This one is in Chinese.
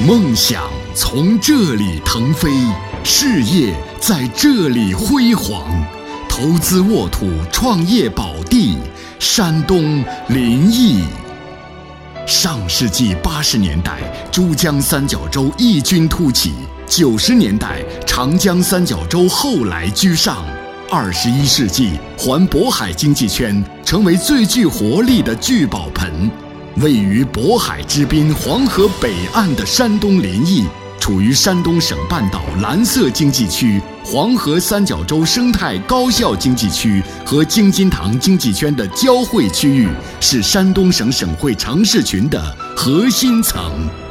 梦想从这里腾飞，事业在这里辉煌。投资沃土，创业宝地，山东临沂。上世纪80年代，珠江三角洲异军突起；90年代，长江三角洲后来居上。21世纪，环渤海经济圈成为最具活力的聚宝盆。位于渤海之滨黄河北岸的山东临沂，处于山东省半岛蓝色经济区、黄河三角洲生态高效经济区和京津塘经济圈的交汇区域，是山东省省会城市群的核心层。